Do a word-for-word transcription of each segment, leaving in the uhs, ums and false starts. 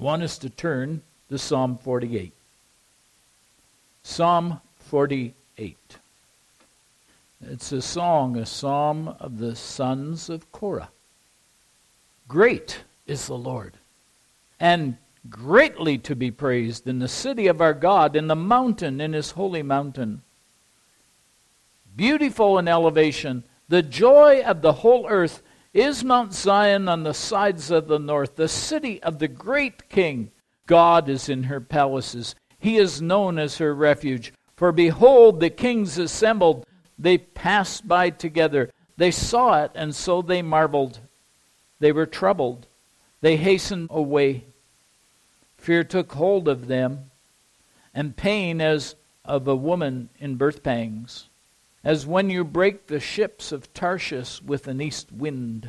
want us to turn to Psalm forty-eight. Psalm forty-eight. It's a song, a psalm of the sons of Korah. Great is the Lord, and greatly to be praised in the city of our God, in the mountain, in his holy mountain. Beautiful in elevation, the joy of the whole earth is Mount Zion on the sides of the north, the city of the great King. God is in her palaces. He is known as her refuge. For behold, the kings assembled. They passed by together. They saw it, and so they marveled. They were troubled. They hastened away. Fear took hold of them, and pain as of a woman in birth pangs, as when you break the ships of Tarshish with an east wind.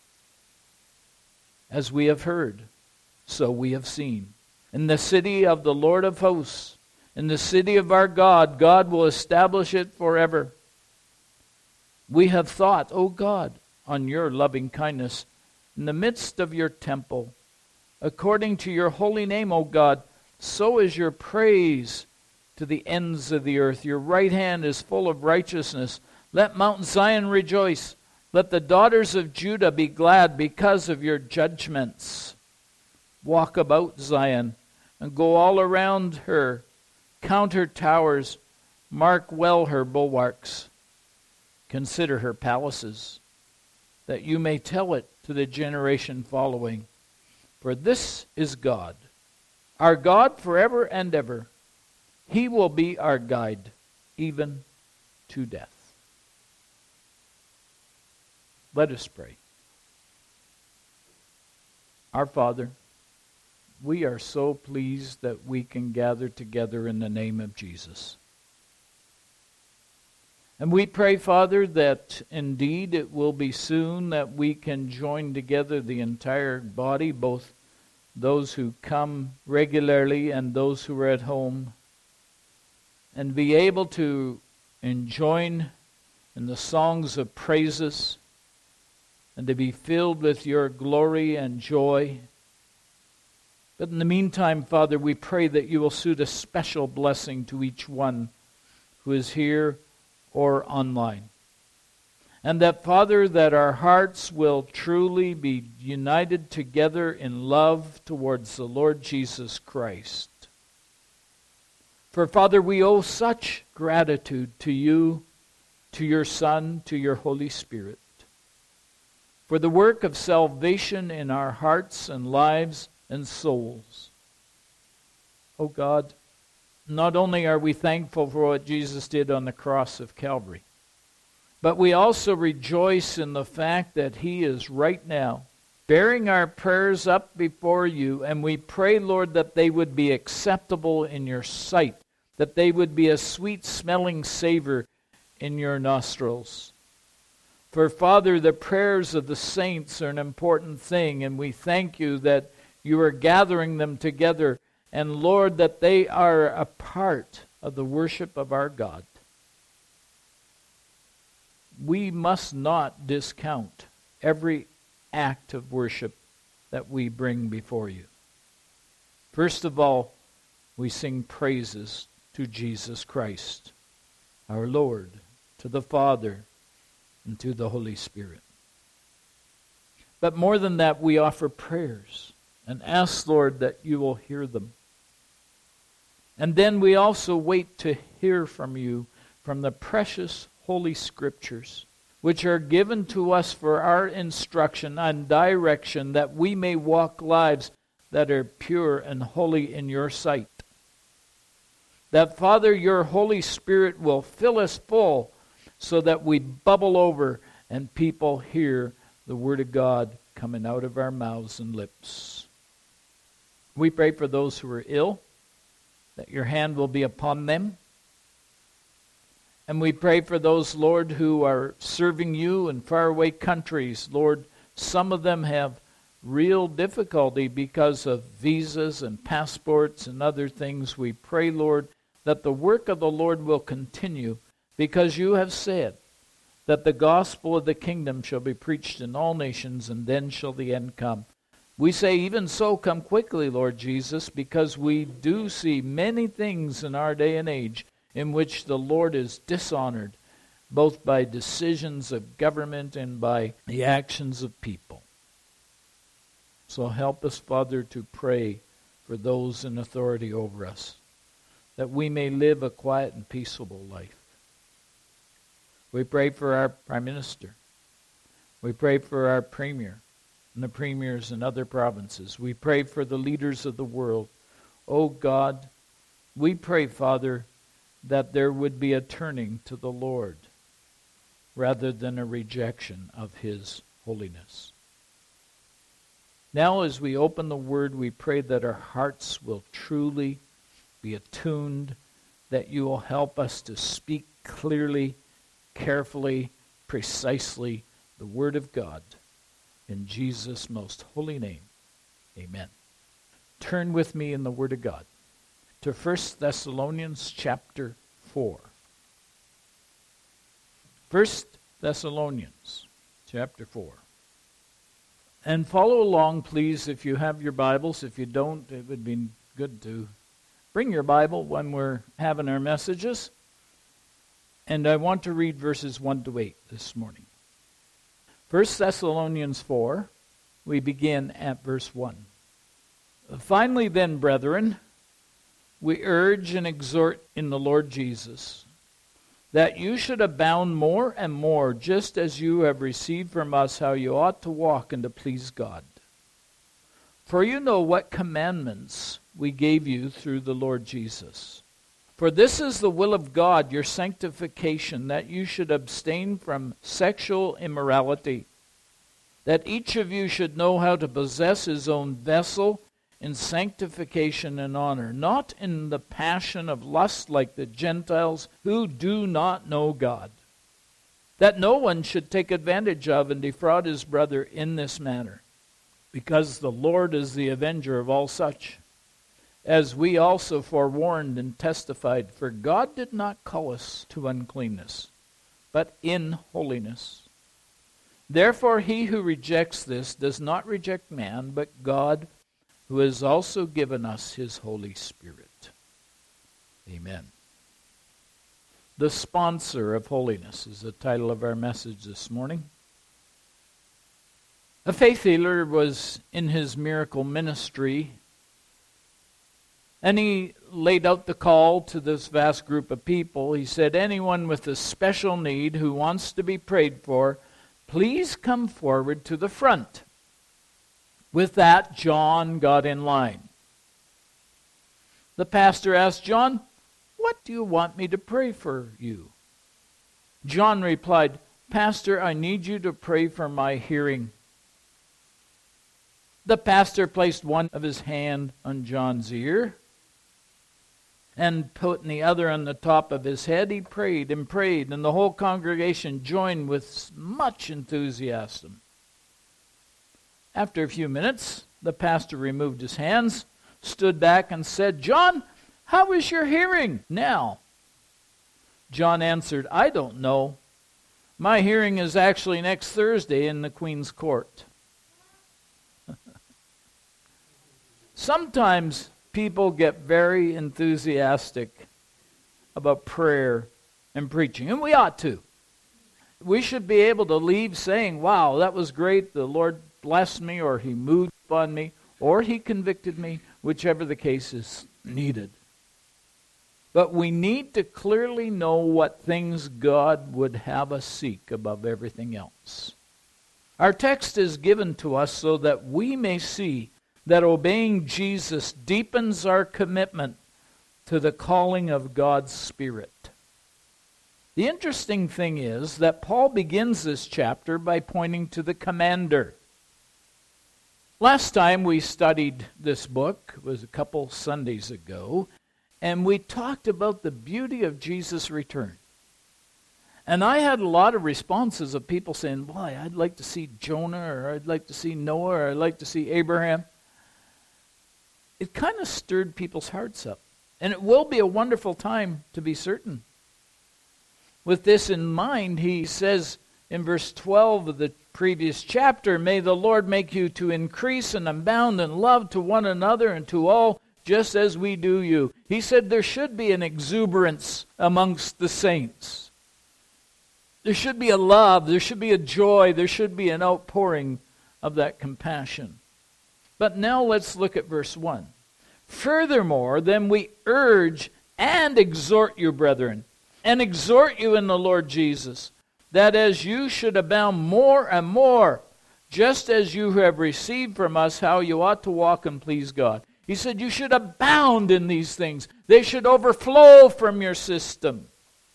As we have heard, so we have seen. In the city of the Lord of hosts, in the city of our God, God will establish it forever. We have thought, O God, on your loving kindness in the midst of your temple. According to your holy name, O God, so is your praise to the ends of the earth. Your right hand is full of righteousness. Let Mount Zion rejoice. Let the daughters of Judah be glad because of your judgments. Walk about Zion and go all around her. Count her towers. Mark well her bulwarks. Consider her palaces, that you may tell it to the generation following. For this is God, our God forever and ever. He will be our guide, even to death. Let us pray. Our Father, we are so pleased that we can gather together in the name of Jesus. And we pray, Father, that indeed it will be soon that we can join together the entire body, both those who come regularly and those who are at home, and be able to join in the songs of praises and to be filled with your glory and joy. But in the meantime, Father, we pray that you will suit a special blessing to each one who is here or online. And that, Father, that our hearts will truly be united together in love towards the Lord Jesus Christ. For, Father, we owe such gratitude to you, to your Son, to your Holy Spirit, for the work of salvation in our hearts and lives and souls. Oh God, not only are we thankful for what Jesus did on the cross of Calvary, but we also rejoice in the fact that he is right now bearing our prayers up before you, and we pray, Lord, that they would be acceptable in your sight, that they would be a sweet-smelling savor in your nostrils. For, Father, the prayers of the saints are an important thing, and we thank you that you are gathering them together, and, Lord, that they are a part of the worship of our God. We must not discount every act of worship that we bring before you. First of all, we sing praises to Jesus Christ, our Lord, to the Father, and to the Holy Spirit. But more than that, we offer prayers and ask, Lord, that you will hear them. And then we also wait to hear from you from the precious Holy Scriptures, which are given to us for our instruction and direction, that we may walk lives that are pure and holy in your sight. That, Father, your Holy Spirit will fill us full so that we bubble over and people hear the Word of God coming out of our mouths and lips. We pray for those who are ill, that your hand will be upon them. And we pray for those, Lord, who are serving you in faraway countries. Lord, some of them have real difficulty because of visas and passports and other things. We pray, Lord, that the work of the Lord will continue, because you have said that the gospel of the kingdom shall be preached in all nations, and then shall the end come. We say, even so, come quickly, Lord Jesus, because we do see many things in our day and age in which the Lord is dishonored, both by decisions of government and by the actions of people. So help us, Father, to pray for those in authority over us, that we may live a quiet and peaceable life. We pray for our Prime Minister. We pray for our Premier and the Premiers in other provinces. We pray for the leaders of the world. Oh God, we pray, Father, that there would be a turning to the Lord rather than a rejection of His holiness. Now as we open the Word, we pray that our hearts will truly be attuned, that you will help us to speak clearly, carefully, precisely the Word of God. In Jesus' most holy name, amen. Turn with me in the Word of God to First Thessalonians chapter four. First Thessalonians chapter four. And follow along, please, if you have your Bibles. If you don't, it would be good to bring your Bible when we're having our messages. And I want to read verses one to eight this morning. First Thessalonians four, we begin at verse one. Finally then, brethren, we urge and exhort in the Lord Jesus, that you should abound more and more, just as you have received from us how you ought to walk and to please God. For you know what commandments we gave you through the Lord Jesus. For this is the will of God, your sanctification, that you should abstain from sexual immorality, that each of you should know how to possess his own vessel in sanctification and honor, not in the passion of lust like the Gentiles who do not know God, that no one should take advantage of and defraud his brother in this manner, because the Lord is the avenger of all such, as we also forewarned and testified, for God did not call us to uncleanness, but in holiness. Therefore he who rejects this does not reject man, but God, who has also given us his Holy Spirit. Amen. The sponsor of holiness is the title of our message this morning. A faith healer was in his miracle ministry, and he laid out the call to this vast group of people. He said, anyone with a special need who wants to be prayed for, please come forward to the front. With that, John got in line. The pastor asked John, what do you want me to pray for you? John replied, Pastor, I need you to pray for my hearing. The pastor placed one of his hand on John's ear, and putting the other on the top of his head, he prayed and prayed, and the whole congregation joined with much enthusiasm. After a few minutes, the pastor removed his hands, stood back, and said, John, how is your hearing now? John answered, I don't know. My hearing is actually next Thursday in the Queen's Court. Sometimes people get very enthusiastic about prayer and preaching, and we ought to. We should be able to leave saying, wow, that was great, the Lord blessed me, or He moved upon me, or He convicted me, whichever the case is needed. But we need to clearly know what things God would have us seek above everything else. Our text is given to us so that we may see that obeying Jesus deepens our commitment to the calling of God's Spirit. The interesting thing is that Paul begins this chapter by pointing to the commander. Last time we studied this book was a couple Sundays ago, and we talked about the beauty of Jesus' return. And I had a lot of responses of people saying, boy, I'd like to see Jonah, or I'd like to see Noah, or I'd like to see Abraham. It kind of stirred people's hearts up. And it will be a wonderful time, to be certain. With this in mind, he says, in verse twelve of the previous chapter, may the Lord make you to increase and abound in love to one another and to all, just as we do you. He said there should be an exuberance amongst the saints. There should be a love, there should be a joy, there should be an outpouring of that compassion. But now let's look at verse one. Furthermore, then we urge and exhort you, brethren, and exhort you in the Lord Jesus, that as you should abound more and more, just as you have received from us how you ought to walk and please God. He said you should abound in these things. They should overflow from your system.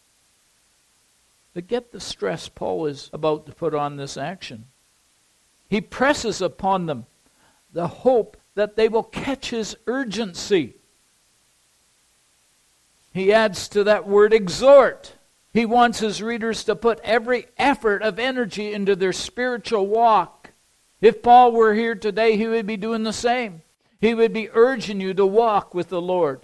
But get the stress Paul is about to put on this action. He presses upon them the hope that they will catch his urgency. He adds to that word exhort. He wants his readers to put every effort of energy into their spiritual walk. If Paul were here today, he would be doing the same. He would be urging you to walk with the Lord.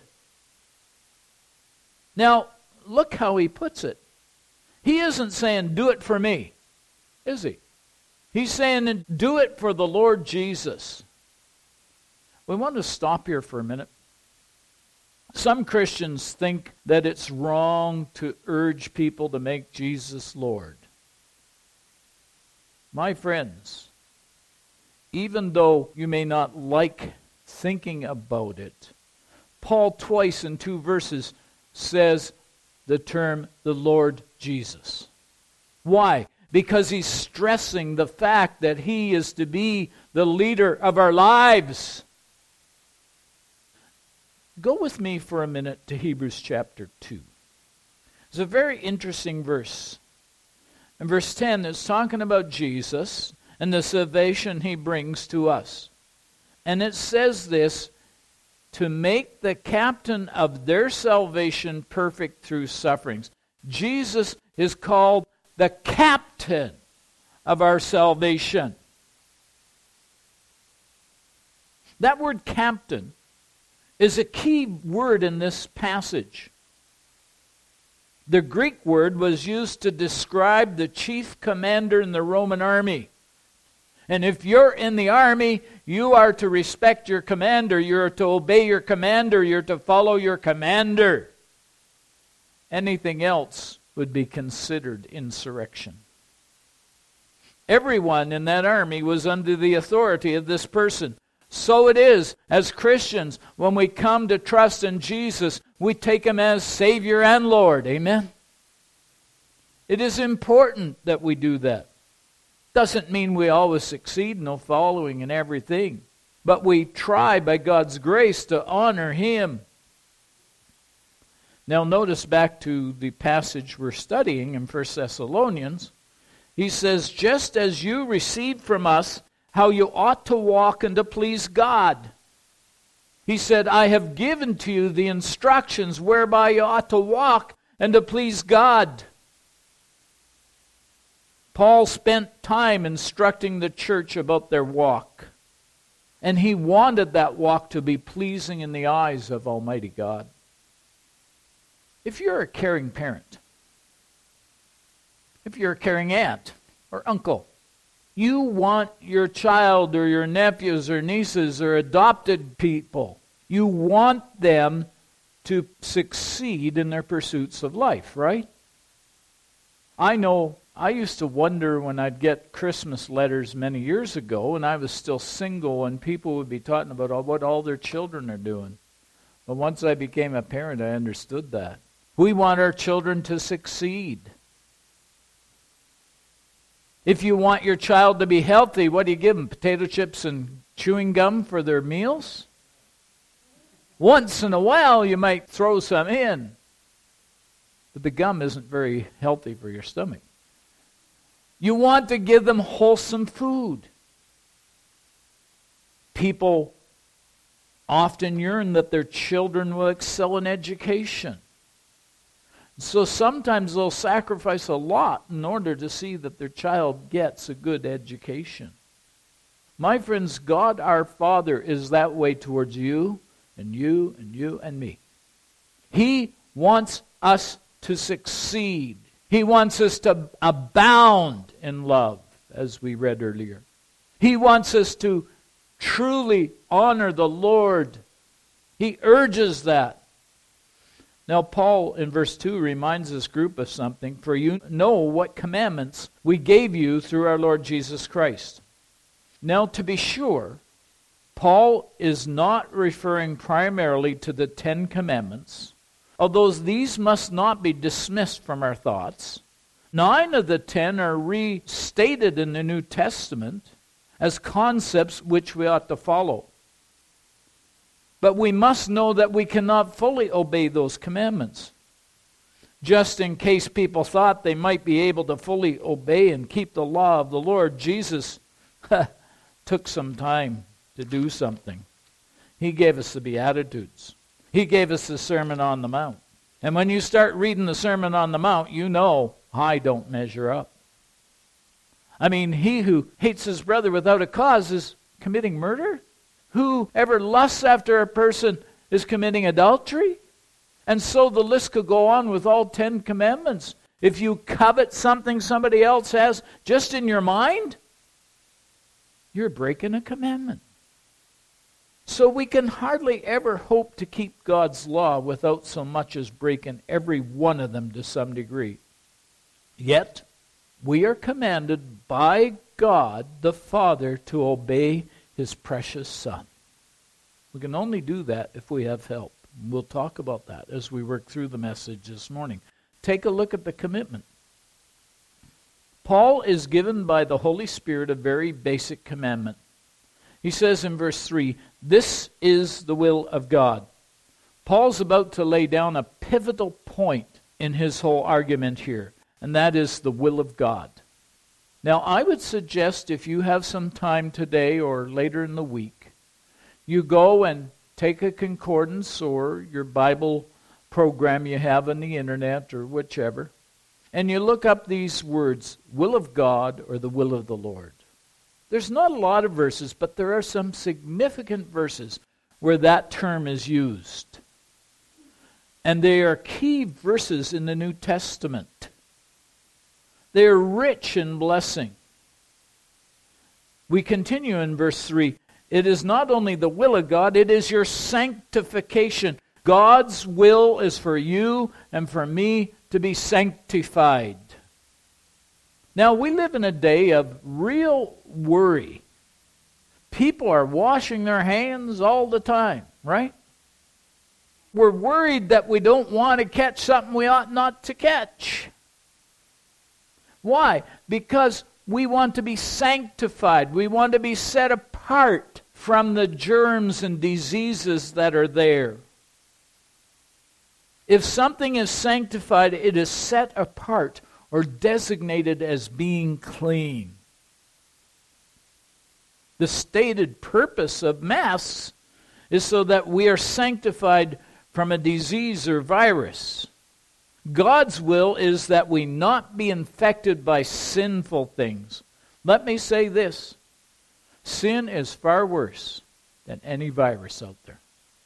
Now, look how he puts it. He isn't saying, do it for me, is he? He's saying, do it for the Lord Jesus. We want to stop here for a minute. Some Christians think that it's wrong to urge people to make Jesus Lord. My friends, even though you may not like thinking about it, Paul twice in two verses says the term the Lord Jesus. Why? Because he's stressing the fact that he is to be the leader of our lives. Go with me for a minute to Hebrews chapter two. It's a very interesting verse. In verse ten, it's talking about Jesus and the salvation he brings to us. And it says this, to make the captain of their salvation perfect through sufferings. Jesus is called the captain of our salvation. That word captain is a key word in this passage. The Greek word was used to describe the chief commander in the Roman army. And if you're in the army, you are to respect your commander. You're to obey your commander. You're to follow your commander. Anything else would be considered insurrection. Everyone in that army was under the authority of this person. So it is as Christians, when we come to trust in Jesus, we take him as Savior and Lord. Amen? It is important that we do that. Doesn't mean we always succeed in following in everything, but we try by God's grace to honor him. Now notice back to the passage we're studying in First Thessalonians. He says, just as you received from us how you ought to walk and to please God. He said, I have given to you the instructions whereby you ought to walk and to please God. Paul spent time instructing the church about their walk. And he wanted that walk to be pleasing in the eyes of Almighty God. If you're a caring parent, if you're a caring aunt or uncle, you want your child or your nephews or nieces or adopted people, you want them to succeed in their pursuits of life, right? I know I used to wonder when I'd get Christmas letters many years ago when I was still single and people would be talking about all, what all their children are doing. But once I became a parent, I understood that. We want our children to succeed. If you want your child to be healthy, what do you give them? Potato chips and chewing gum for their meals? Once in a while you might throw some in. But the gum isn't very healthy for your stomach. You want to give them wholesome food. People often yearn that their children will excel in education. So sometimes they'll sacrifice a lot in order to see that their child gets a good education. My friends, God our Father is that way towards you and you and you and me. He wants us to succeed. He wants us to abound in love, as we read earlier. He wants us to truly honor the Lord. He urges that. Now, Paul in verse two reminds this group of something. For you know what commandments we gave you through our Lord Jesus Christ. Now, to be sure, Paul is not referring primarily to the Ten Commandments, although these must not be dismissed from our thoughts. Nine of the ten are restated in the New Testament as concepts which we ought to follow. But we must know that we cannot fully obey those commandments. Just in case people thought they might be able to fully obey and keep the law of the Lord, Jesus took some time to do something. He gave us the Beatitudes. He gave us the Sermon on the Mount. And when you start reading the Sermon on the Mount, you know I don't measure up. I mean, he who hates his brother without a cause is committing murder. Whoever lusts after a person is committing adultery. And so the list could go on with all ten commandments. If you covet something somebody else has just in your mind, you're breaking a commandment. So we can hardly ever hope to keep God's law without so much as breaking every one of them to some degree. Yet, we are commanded by God the Father to obey His precious Son. We can only do that if we have help. We'll talk about that as we work through the message this morning. Take a look at the commitment. Paul is given by the Holy Spirit a very basic commandment. He says in verse three, "This is the will of God." Paul's about to lay down a pivotal point in his whole argument here, and that is the will of God. Now, I would suggest if you have some time today or later in the week, you go and take a concordance or your Bible program you have on the internet or whichever, and you look up these words, will of God or the will of the Lord. There's not a lot of verses, but there are some significant verses where that term is used. And they are key verses in the New Testament. They are rich in blessing. We continue in verse three. It is not only the will of God, it is your sanctification. God's will is for you and for me to be sanctified. Now, we live in a day of real worry. People are washing their hands all the time, right? We're worried that we don't want to catch something we ought not to catch. Why? Because we want to be sanctified. We want to be set apart from the germs and diseases that are there. If something is sanctified, it is set apart or designated as being clean. The stated purpose of Mass is so that we are sanctified from a disease or virus. God's will is that we not be infected by sinful things. Let me say this. Sin is far worse than any virus out there.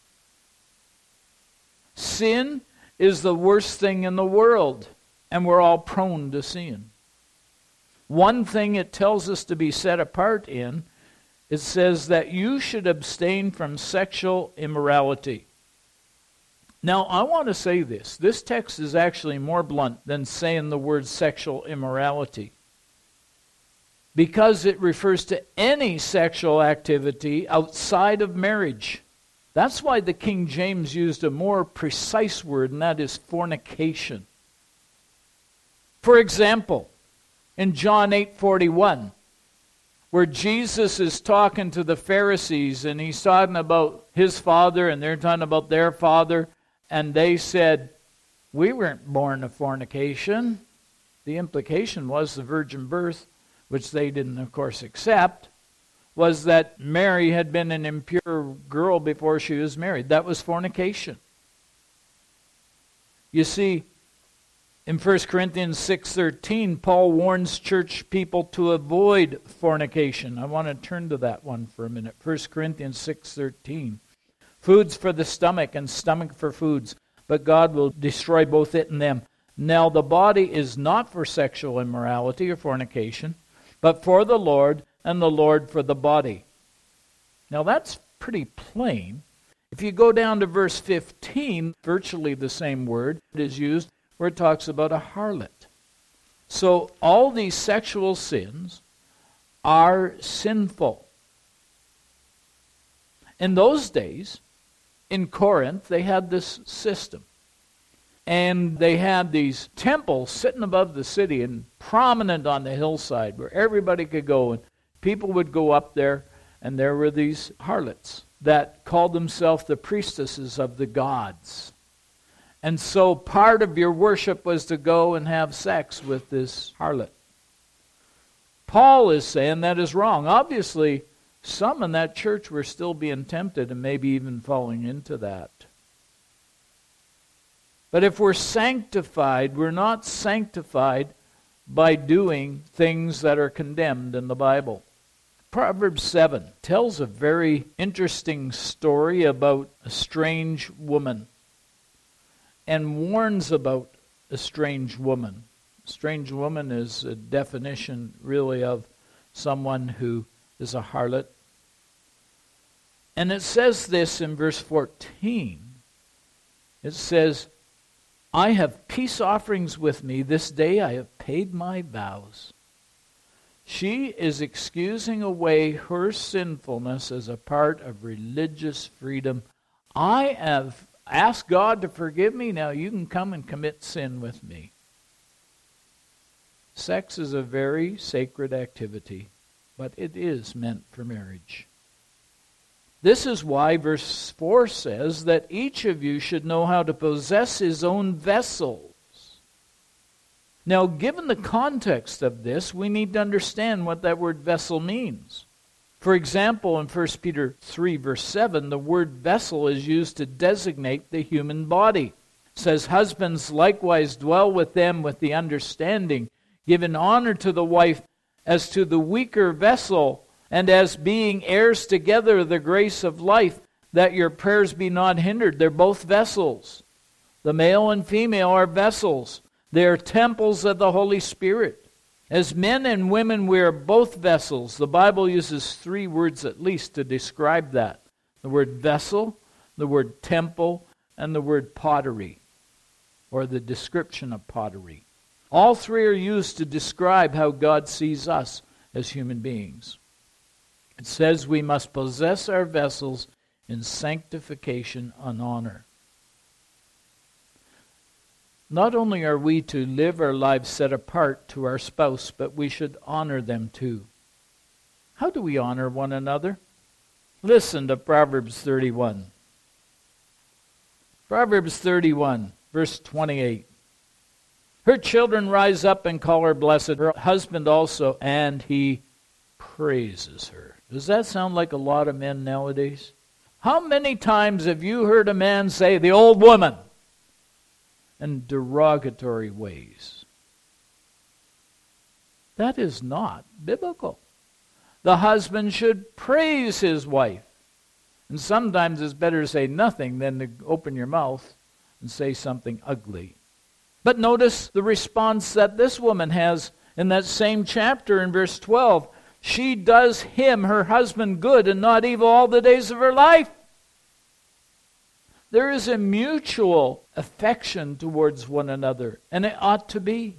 Sin is the worst thing in the world, and we're all prone to sin. One thing it tells us to be set apart in, it says that you should abstain from sexual immorality. Now, I want to say this. This text is actually more blunt than saying the word sexual immorality, because it refers to any sexual activity outside of marriage. That's why the King James used a more precise word, and that is fornication. For example, in John eight forty-one, where Jesus is talking to the Pharisees, and he's talking about his father, and they're talking about their father, and they said, we weren't born of fornication. The implication was the virgin birth, which they didn't, of course, accept, was that Mary had been an impure girl before she was married. That was fornication. You see, in First Corinthians six thirteen, Paul warns church people to avoid fornication. I want to turn to that one for a minute. First Corinthians six thirteen. Foods for the stomach and stomach for foods, but God will destroy both it and them. Now the body is not for sexual immorality or fornication, but for the Lord, and the Lord for the body. Now that's pretty plain. If you go down to verse fifteen, virtually the same word is used where it talks about a harlot. So all these sexual sins are sinful. In those days, in Corinth, they had this system. And they had these temples sitting above the city and prominent on the hillside where everybody could go. And people would go up there, and there were these harlots that called themselves the priestesses of the gods. And so part of your worship was to go and have sex with this harlot. Paul is saying that is wrong. Obviously, some in that church were still being tempted and maybe even falling into that. But if we're sanctified, we're not sanctified by doing things that are condemned in the Bible. Proverbs seven tells a very interesting story about a strange woman and warns about a strange woman. A strange woman is a definition really of someone who is a harlot. And it says this in verse fourteen. It says, I have peace offerings with me. This day I have paid my vows. She is excusing away her sinfulness as a part of religious freedom. I have asked God to forgive me. Now you can come and commit sin with me. Sex is a very sacred activity, but it is meant for marriage. This is why verse four says that each of you should know how to possess his own vessels. Now, given the context of this, we need to understand what that word vessel means. For example, in First Peter three, verse seven, the word vessel is used to designate the human body. It says, husbands likewise dwell with them with the understanding, giving honor to the wife as to the weaker vessel, and as being heirs together of the grace of life, that your prayers be not hindered. They're both vessels. The male and female are vessels. They are temples of the Holy Spirit. As men and women, we are both vessels. The Bible uses three words at least to describe that. The word vessel, the word temple, and the word pottery, or the description of pottery. All three are used to describe how God sees us as human beings. It says we must possess our vessels in sanctification and honor. Not only are we to live our lives set apart to our spouse, but we should honor them too. How do we honor one another? Listen to Proverbs thirty-one. Proverbs thirty-one, verse twenty-eight. Her children rise up and call her blessed, her husband also, and he praises her. Does that sound like a lot of men nowadays? How many times have you heard a man say, the old woman, in derogatory ways? That is not biblical. The husband should praise his wife. And sometimes it's better to say nothing than to open your mouth and say something ugly. But notice the response that this woman has in that same chapter in verse twelve. She does him, her husband, good and not evil all the days of her life. There is a mutual affection towards one another, and it ought to be.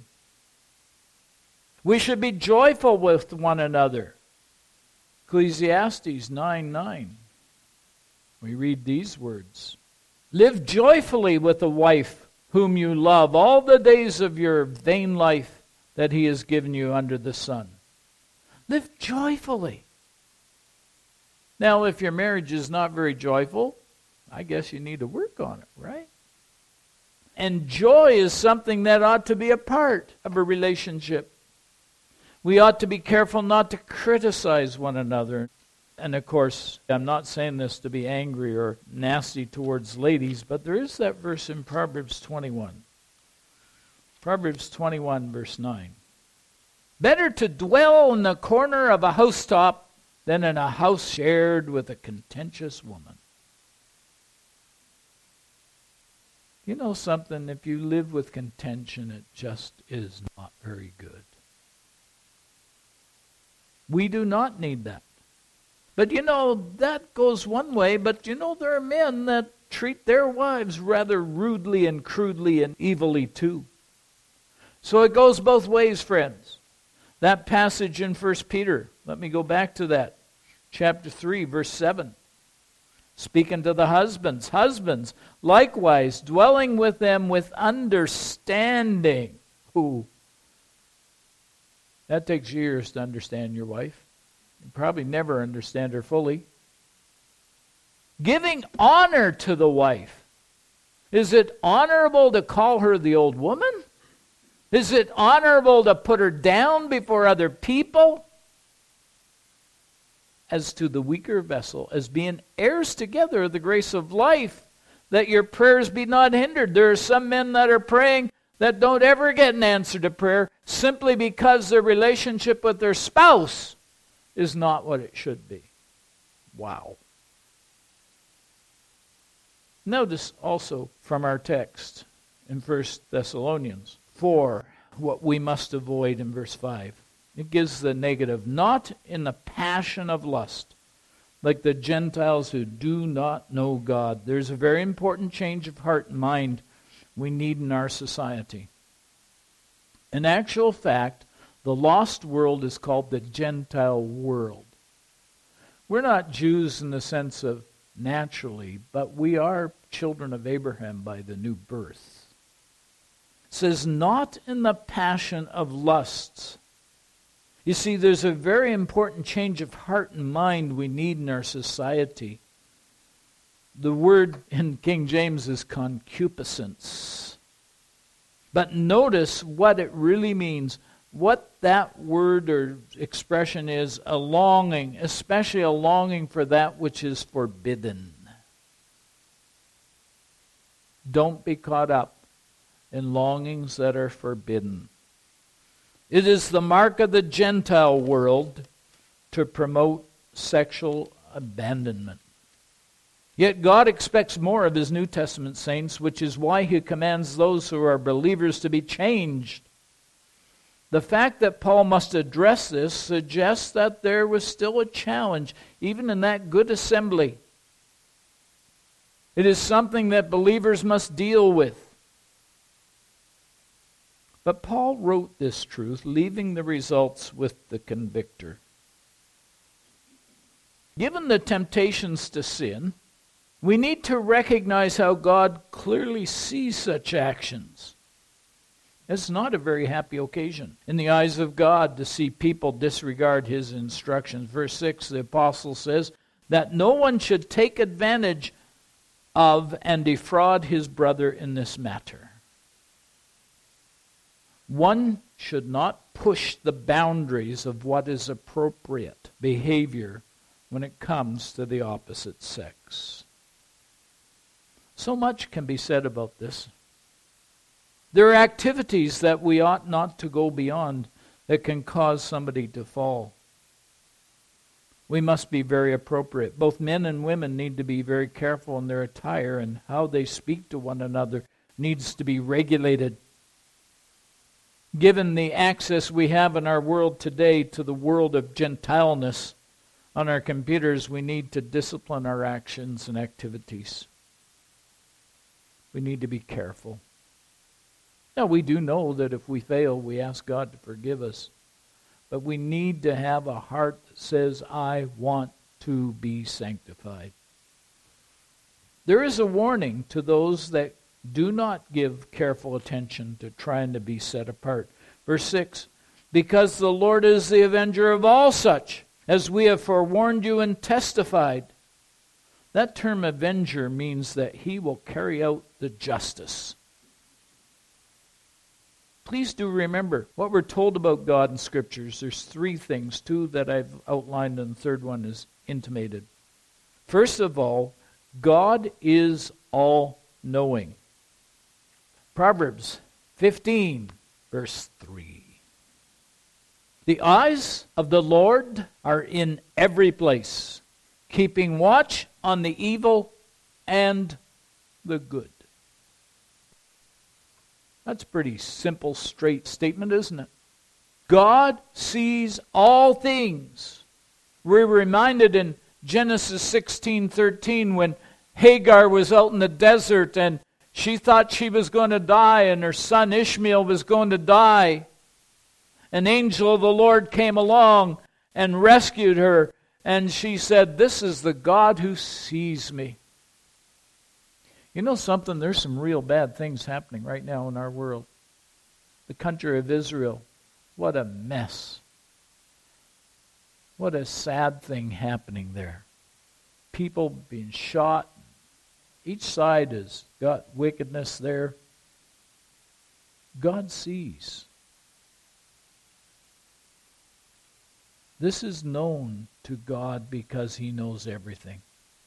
We should be joyful with one another. Ecclesiastes nine nine. We read these words. Live joyfully with the wife whom you love all the days of your vain life that he has given you under the sun. Live joyfully. Now, if your marriage is not very joyful, I guess you need to work on it, right? And joy is something that ought to be a part of a relationship. We ought to be careful not to criticize one another. And of course, I'm not saying this to be angry or nasty towards ladies, but there is that verse in Proverbs twenty-one. Proverbs twenty-one, verse nine. Better to dwell in the corner of a housetop than in a house shared with a contentious woman. You know something? If you live with contention, it just is not very good. We do not need that. But you know, that goes one way, but you know, there are men that treat their wives rather rudely and crudely and evilly too. So it goes both ways, friends. That passage in First Peter, let me go back to that. Chapter three, verse seven. Speaking to the husbands. Husbands, likewise, dwelling with them with understanding. Ooh. That takes years to understand your wife. You probably never understand her fully. Giving honor to the wife. Is it honorable to call her the old woman? Is it honorable to put her down before other people? As to the weaker vessel, as being heirs together of the grace of life, that your prayers be not hindered. There are some men that are praying that don't ever get an answer to prayer simply because their relationship with their spouse is not what it should be. Wow. Notice also from our text in First Thessalonians four, what we must avoid in verse five. It gives the negative, not in the passion of lust, like the Gentiles who do not know God. There's a very important change of heart and mind we need in our society. In actual fact, the lost world is called the Gentile world. We're not Jews in the sense of naturally, but we are children of Abraham by the new birth. It says, not in the passion of lusts. You see, there's a very important change of heart and mind we need in our society. The word in King James is concupiscence. But notice what it really means. What that word or expression is, a longing, especially a longing for that which is forbidden. Don't be caught up in longings that are forbidden. It is the mark of the Gentile world to promote sexual abandonment. Yet God expects more of His New Testament saints, which is why He commands those who are believers to be changed. The fact that Paul must address this suggests that there was still a challenge, even in that good assembly. It is something that believers must deal with. But Paul wrote this truth, leaving the results with the convictor. Given the temptations to sin, we need to recognize how God clearly sees such actions. It's not a very happy occasion in the eyes of God to see people disregard His instructions. Verse six, the apostle says that no one should take advantage of and defraud his brother in this matter. One should not push the boundaries of what is appropriate behavior when it comes to the opposite sex. So much can be said about this. There are activities that we ought not to go beyond that can cause somebody to fall. We must be very appropriate. Both men and women need to be very careful in their attire, and how they speak to one another needs to be regulated. Given the access we have in our world today to the world of Gentileness on our computers, we need to discipline our actions and activities. We need to be careful. Now, we do know that if we fail, we ask God to forgive us. But we need to have a heart that says, I want to be sanctified. There is a warning to those that do not give careful attention to trying to be set apart. Verse six, because the Lord is the avenger of all such, as we have forewarned you and testified. That term avenger means that He will carry out the justice. Please do remember what we're told about God in Scriptures. There's three things, two that I've outlined, and the third one is intimated. First of all, God is all-knowing. Proverbs fifteen, verse three. The eyes of the Lord are in every place, keeping watch on the evil and the good. That's a pretty simple, straight statement, isn't it? God sees all things. We're reminded in Genesis sixteen thirteen when Hagar was out in the desert and she thought she was going to die and her son Ishmael was going to die. An angel of the Lord came along and rescued her, and she said, "This is the God who sees me." You know something? There's some real bad things happening right now in our world. The country of Israel, what a mess. What a sad thing happening there. People being shot. Each side has got wickedness there. God sees. This is known to God because He knows everything.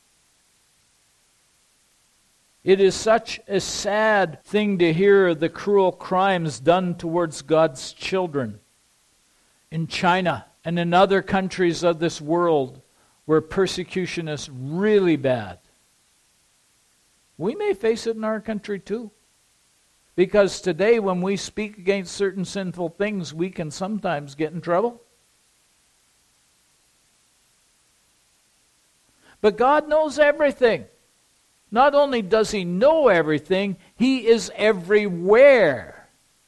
It is such a sad thing to hear the cruel crimes done towards God's children in China and in other countries of this world where persecution is really bad. We may face it in our country too. Because today when we speak against certain sinful things, we can sometimes get in trouble. But God knows everything. Not only does He know everything, He is everywhere.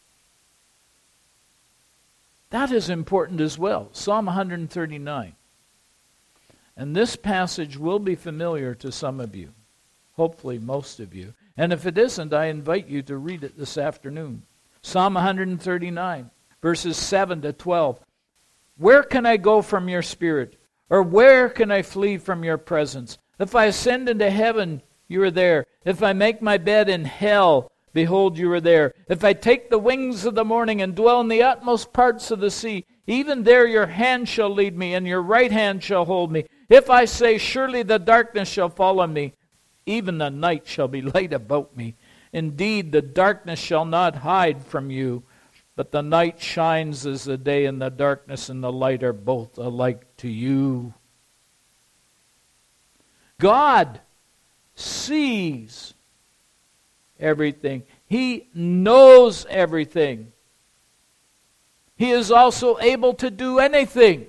That is important as well. Psalm one thirty-nine. And this passage will be familiar to some of you. Hopefully most of you. And if it isn't, I invite you to read it this afternoon. Psalm one thirty-nine, verses seven to twelve. Where can I go from your spirit? Or where can I flee from your presence? If I ascend into heaven, you are there. If I make my bed in hell, behold, you are there. If I take the wings of the morning and dwell in the utmost parts of the sea, even there your hand shall lead me, and your right hand shall hold me. If I say, surely the darkness shall fall on me, even the night shall be light about me. Indeed, the darkness shall not hide from you, but the night shines as the day, and the darkness and the light are both alike to you. God sees everything. He knows everything. He is also able to do anything.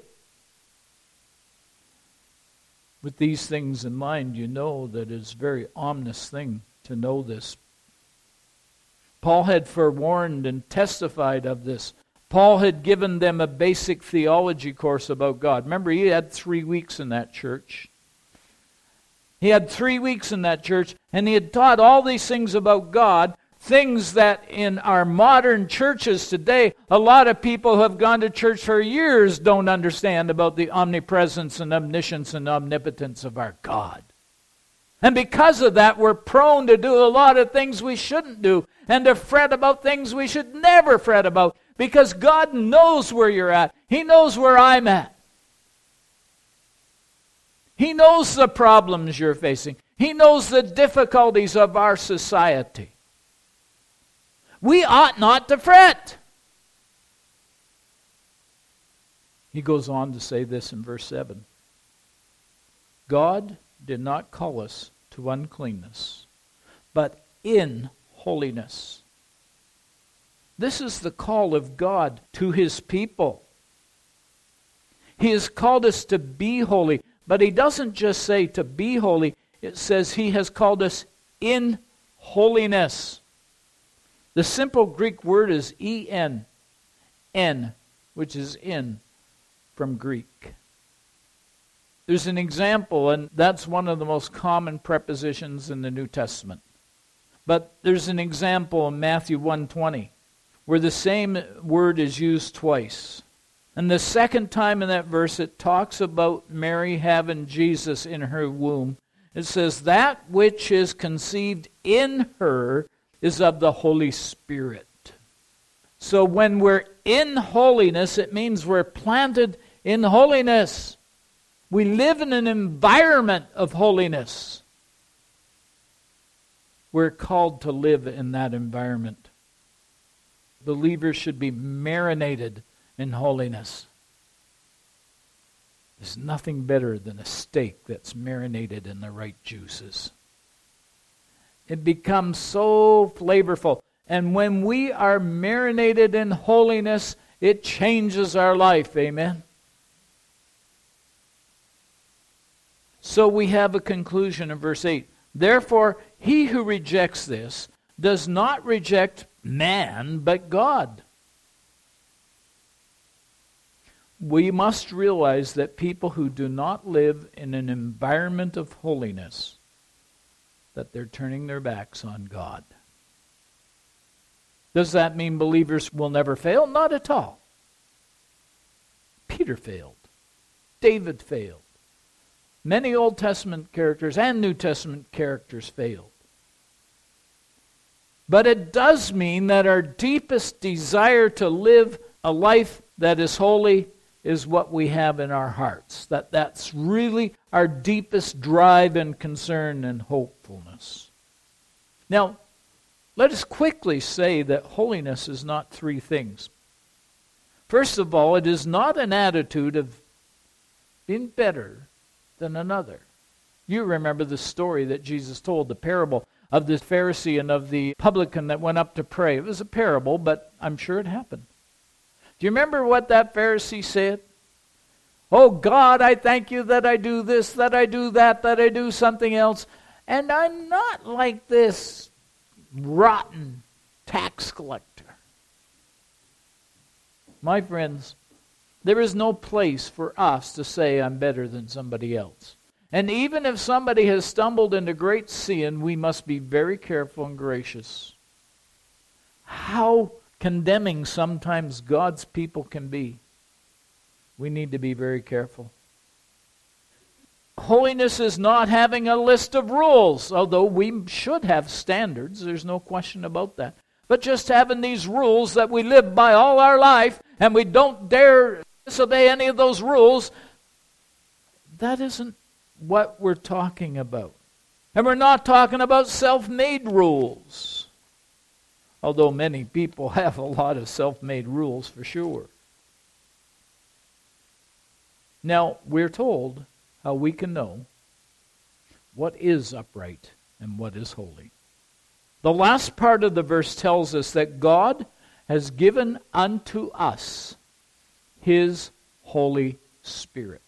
With these things in mind, you know that it's a very ominous thing to know this. Paul had forewarned and testified of this. Paul had given them a basic theology course about God. Remember, he had three weeks in that church. He had three weeks in that church, and he had taught all these things about God, things that in our modern churches today, a lot of people who have gone to church for years don't understand about the omnipresence and omniscience and omnipotence of our God. And because of that, we're prone to do a lot of things we shouldn't do, and to fret about things we should never fret about, because God knows where you're at. He knows where I'm at. He knows the problems you're facing. He knows the difficulties of our society. We ought not to fret. He goes on to say this in verse seven. God did not call us to uncleanness, but in holiness. This is the call of God to His people. He has called us to be holy, but He doesn't just say to be holy. It says He has called us in holiness. The simple Greek word is en, en, which is in from Greek. There's an example, and that's one of the most common prepositions in the New Testament. But there's an example in Matthew one twenty, where the same word is used twice. And the second time in that verse, it talks about Mary having Jesus in her womb. It says, that which is conceived in her is of the Holy Spirit. So when we're in holiness, it means we're planted in holiness. We live in an environment of holiness. We're called to live in that environment. Believers should be marinated in holiness. There's nothing better than a steak that's marinated in the right juices. It becomes so flavorful. And when we are marinated in holiness, it changes our life. Amen. So we have a conclusion in verse eight. Therefore, he who rejects this does not reject man, but God. We must realize that people who do not live in an environment of holiness, that they're turning their backs on God. Does that mean believers will never fail? Not at all. Peter failed. David failed. Many Old Testament characters and New Testament characters failed. But it does mean that our deepest desire to live a life that is holy is what we have in our hearts. That that's really our deepest drive and concern and hopefulness. Now, let us quickly say that holiness is not three things. First of all, it is not an attitude of being better than another. You remember the story that Jesus told, the parable of the Pharisee and of the publican that went up to pray. It was a parable, but I'm sure it happened. Do you remember what that Pharisee said? Oh God, I thank you that I do this, that I do that, that I do something else, and I'm not like this rotten tax collector. My friends, there is no place for us to say I'm better than somebody else. And even if somebody has stumbled into great sin, we must be very careful and gracious. How condemning sometimes God's people can be. We need to be very careful. Holiness is not having a list of rules, although we should have standards. There's no question about that. But just having these rules that we live by all our life, and we don't dare disobey any of those rules, that isn't what we're talking about. And we're not talking about self-made rules. Although many people have a lot of self-made rules for sure. Now, we're told how we can know what is upright and what is holy. The last part of the verse tells us that God has given unto us His Holy Spirit.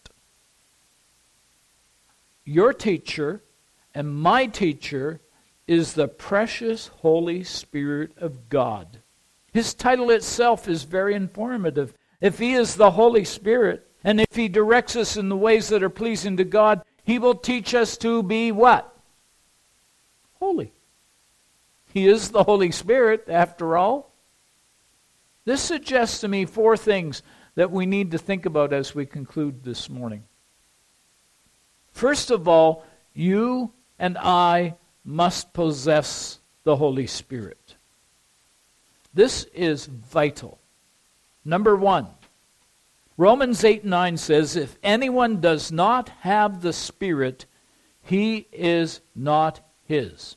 Your teacher and my teacher is the precious Holy Spirit of God. His title itself is very informative. If He is the Holy Spirit, and if He directs us in the ways that are pleasing to God, He will teach us to be what? Holy. He is the Holy Spirit, after all. This suggests to me four things that we need to think about as we conclude this morning. First of all, you and I must possess the Holy Spirit. This is vital. Number one, Romans eight nine says, if anyone does not have the Spirit, he is not His.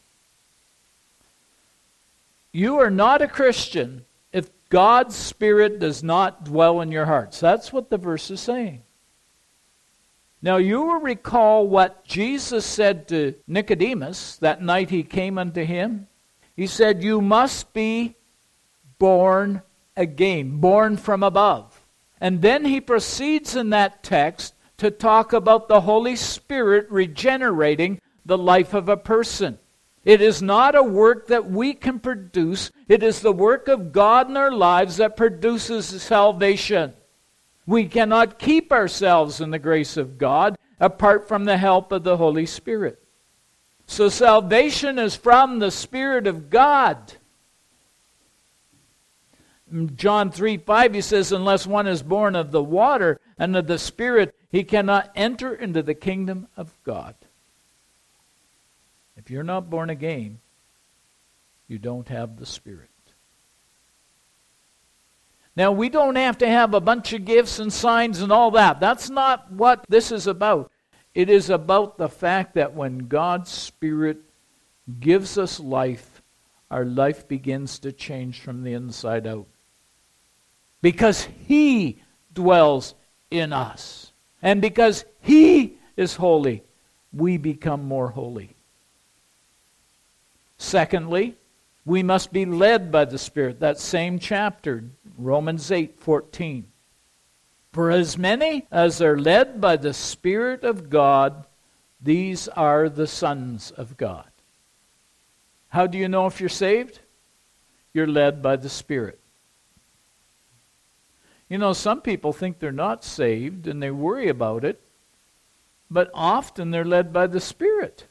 You are not a Christian if God's Spirit does not dwell in your hearts. That's what the verse is saying. Now you will recall what Jesus said to Nicodemus that night he came unto him. He said, you must be born again, born from above. And then he proceeds in that text to talk about the Holy Spirit regenerating the life of a person. It is not a work that we can produce. It is the work of God in our lives that produces salvation. We cannot keep ourselves in the grace of God apart from the help of the Holy Spirit. So salvation is from the Spirit of God. In John three five, he says, unless one is born of the water and of the Spirit, he cannot enter into the kingdom of God. If you're not born again, you don't have the Spirit. Now, we don't have to have a bunch of gifts and signs and all that. That's not what this is about. It is about the fact that when God's Spirit gives us life, our life begins to change from the inside out. Because He dwells in us. And because He is holy, we become more holy. Secondly, We must be led by the Spirit. That same chapter, Romans eight fourteen. For as many as are led by the Spirit of God, these are the sons of God. How do you know if you're saved? You're led by the Spirit. You know, some people think they're not saved and they worry about it, but often they're led by the Spirit.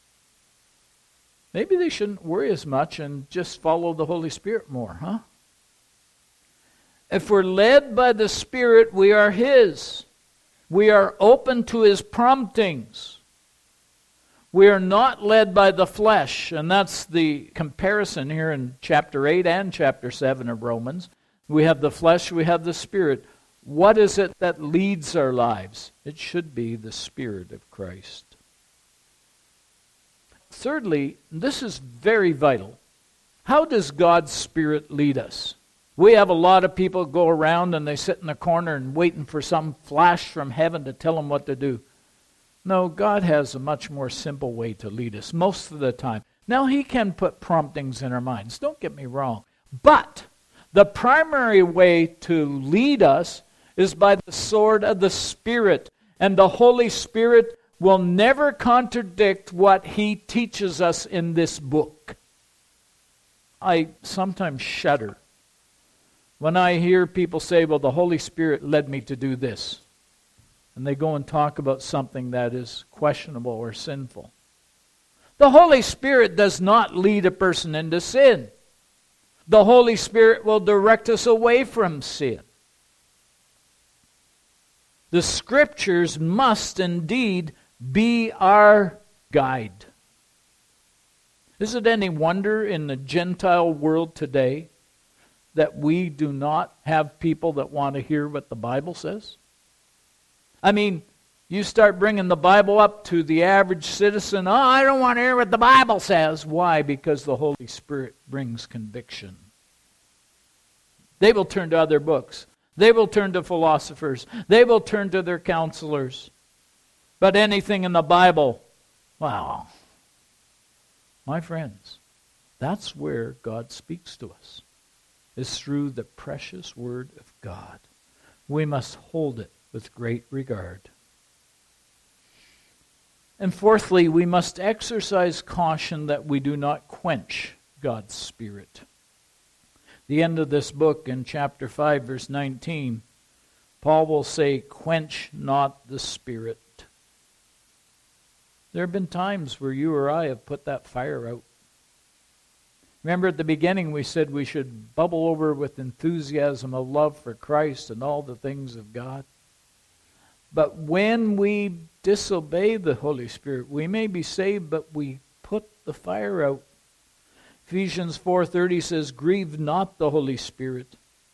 Maybe they shouldn't worry as much and just follow the Holy Spirit more, huh? If we're led by the Spirit, we are His. We are open to His promptings. We are not led by the flesh, and that's the comparison here in chapter eight and chapter seven of Romans. We have the flesh, we have the Spirit. What is it that leads our lives? It should be the Spirit of Christ. Thirdly, this is very vital. How does God's Spirit lead us? We have a lot of people go around and they sit in the corner and waiting for some flash from heaven to tell them what to do. No, God has a much more simple way to lead us most of the time. Now, He can put promptings in our minds. Don't get me wrong. But the primary way to lead us is by the sword of the Spirit. And the Holy Spirit will never contradict what He teaches us in this book. I sometimes shudder when I hear people say, well, the Holy Spirit led me to do this. And they go and talk about something that is questionable or sinful. The Holy Spirit does not lead a person into sin. The Holy Spirit will direct us away from sin. The Scriptures must indeed be our guide. Is it any wonder in the Gentile world today that we do not have people that want to hear what the Bible says? I mean, you start bringing the Bible up to the average citizen, oh, I don't want to hear what the Bible says. Why? Because the Holy Spirit brings conviction. They will turn to other books. They will turn to philosophers. They will turn to their counselors. But anything in the Bible, wow. My friends, that's where God speaks to us, is through the precious Word of God. We must hold it with great regard. And fourthly, we must exercise caution that we do not quench God's Spirit. The end of this book in chapter five, verse nineteen, Paul will say, quench not the Spirit. There have been times where you or I have put that fire out. Remember at the beginning we said we should bubble over with enthusiasm of love for Christ and all the things of God. But when we disobey the Holy Spirit, we may be saved, but we put the fire out. Ephesians four thirty says, grieve not the Holy Spirit.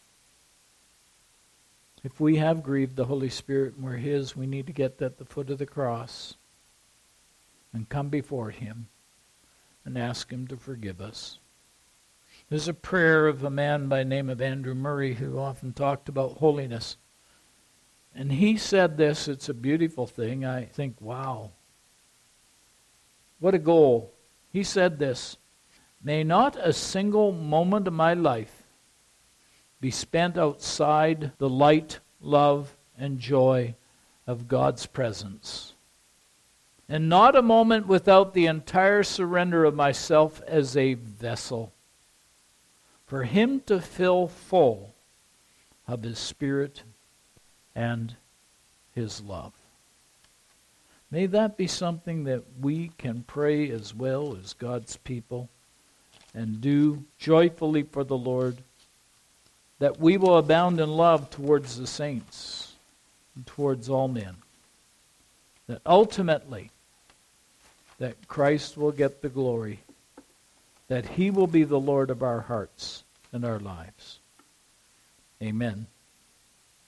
If we have grieved the Holy Spirit and we're His, we need to get at the foot of the cross and come before Him and ask Him to forgive us. There's a prayer of a man by the name of Andrew Murray who often talked about holiness. And he said this, it's a beautiful thing. I think, wow, what a goal. He said this, may not a single moment of my life be spent outside the light, love, and joy of God's presence. And not a moment without the entire surrender of myself as a vessel for Him to fill full of His Spirit and His love. May that be something that we can pray as well as God's people and do joyfully for the Lord, that we will abound in love towards the saints and towards all men. That ultimately, that Christ will get the glory, that He will be the Lord of our hearts and our lives. Amen.